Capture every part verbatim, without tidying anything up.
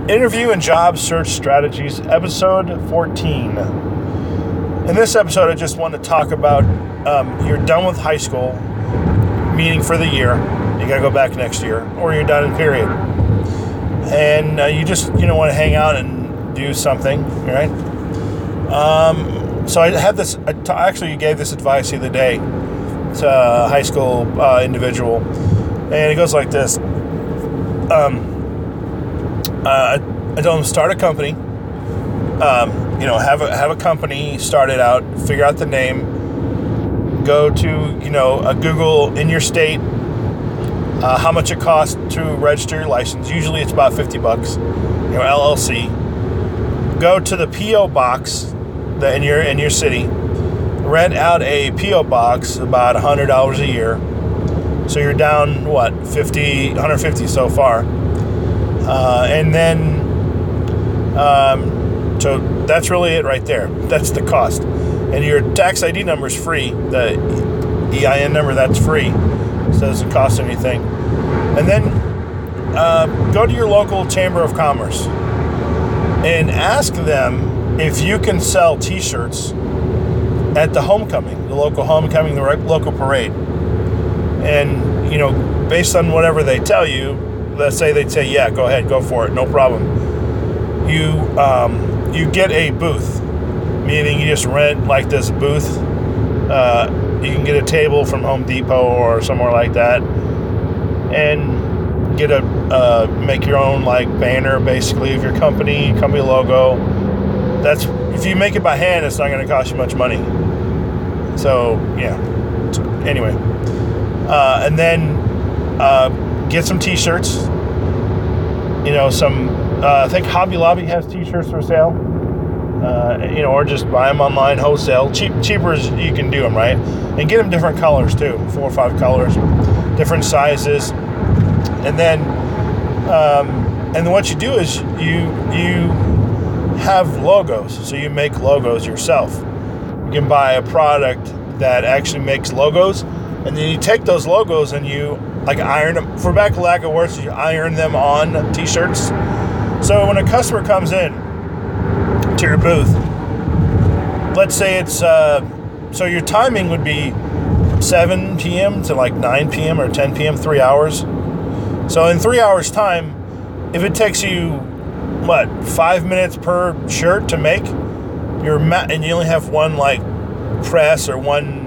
Interview and Job Search Strategies, episode fourteen. In this episode, I just want to talk about um, you're done with high school, meaning for the year. You got to go back next year, or you're done in period. And uh, you just, you know, want to hang out and do something, right? Um, so I had this, I t- actually gave this advice the other day to a high school uh, individual, and it goes like this. Um, uh, I told him start a company, um, you know, have a, have a company, start it out, figure out the name, go to, you know, a Google in your state, uh, how much it costs to register your license. Usually it's about fifty bucks, you know, L L C. Go to the P O box that in your, in your city, rent out a P O box about one hundred dollars a year. So you're down, what, fifty, one hundred fifty so far. Uh, and then, um, so that's really it right there. That's the cost. And your tax I D number is free. The E I N number, that's free. So it doesn't cost anything. And then uh, go to your local Chamber of Commerce and ask them if you can sell T-shirts at the homecoming, the local homecoming, the local parade. And, you know, based on whatever they tell you, let's say they'd say, yeah, go ahead, go for it, no problem. You um, you get a booth, meaning you just rent like this booth. Uh, you can get a table from Home Depot or somewhere like that, and get a uh, make your own like banner, basically, of your company, company logo. That's if you make it by hand, it's not going to cost you much money. So yeah. So, anyway, uh, and then uh, get some T-shirts. You know, some. Uh, I think Hobby Lobby has T-shirts for sale. Uh, you know, or just buy them online wholesale. Cheap, cheaper as you can do them, right? And get them different colors too, four or five colors, different sizes. And then, um, and then what you do is you you have logos. So you make logos yourself. You can buy a product that actually makes logos, and then you take those logos and you like iron them. For back of lack of words, you iron them on T-shirts. So when a customer comes in to your booth, let's say it's uh, so your timing would be seven p.m. to like nine p.m. or ten p.m. three hours. So in three hours time, if it takes you what five minutes per shirt to make, your ma- and you only have one like press or one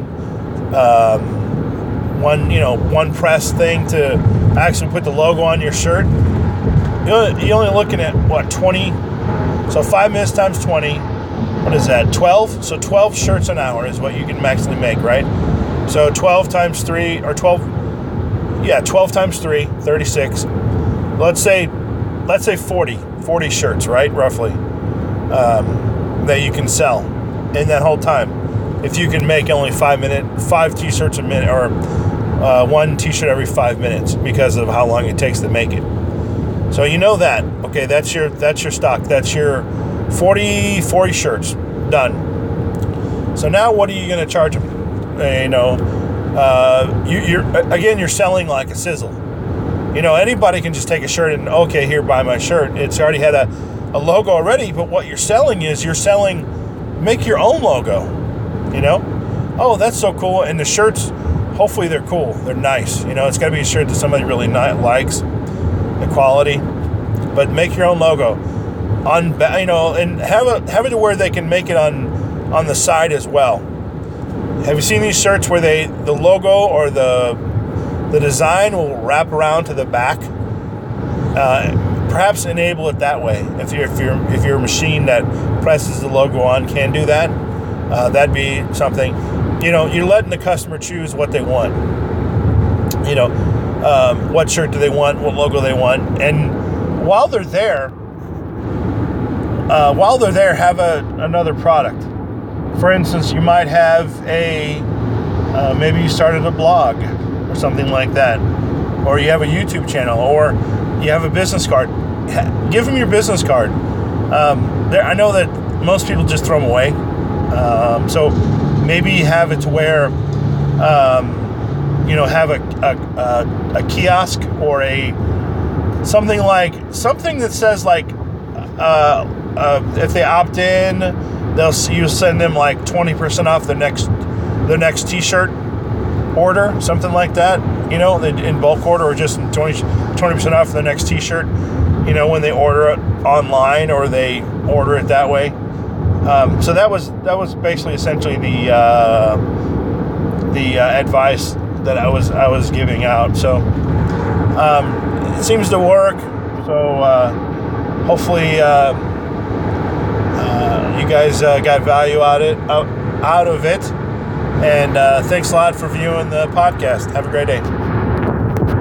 um, one you know one press thing to actually put the logo on your shirt, you're only looking at what twenty. So five minutes times twenty, what is that, twelve? So twelve shirts an hour is what you can maximally make, right? So twelve times three, or twelve, yeah, twelve times three, thirty-six. Let's say, let's say forty, forty shirts, right, roughly, um, that you can sell in that whole time. If you can make only five minute, five T-shirts a minute, or uh, one T-shirt every five minutes because of how long it takes to make it. So you know that, okay, that's your that's your stock. That's your forty, forty shirts, done. So now what are you going to charge them? Uh, you know, uh, you, you're again, you're selling like a sizzle. You know, anybody can just take a shirt and, okay, here, buy my shirt. It's already had a, a logo already, but what you're selling is you're selling, make your own logo, you know? Oh, that's so cool. And the shirts, hopefully they're cool. They're nice. You know, it's got to be a shirt that somebody really ni- likes. The quality, but make your own logo on, you know, and have a have it to where they can make it on on the side as well. Have you seen these shirts where they the logo or the the design will wrap around to the back? Uh, perhaps enable it that way. If you're if you're if your machine that presses the logo on can do that, uh, that'd be something. You know, you're letting the customer choose what they want. You know. Um, what shirt do they want, what logo they want, and while they're there, uh, while they're there, have a, another product. For instance, you might have a, uh, maybe you started a blog or something like that, or you have a YouTube channel, or you have a business card. Give them your business card. Um, there, I know that most people just throw them away, um, so maybe have it to where, um, you know, have a, a, a, a kiosk or a something like something that says like uh, uh, if they opt in, they'll you send them like twenty percent off the next the next T-shirt order, something like that. You know, in bulk order, or just twenty percent off the next T-shirt. You know, when they order it online or they order it that way. Um, so that was that was basically essentially the uh, the uh, advice that I was I was giving out. So um, it seems to work. So uh, hopefully uh, uh, you guys uh, got value out it out, out of it. And uh, thanks a lot for viewing the podcast. Have a great day.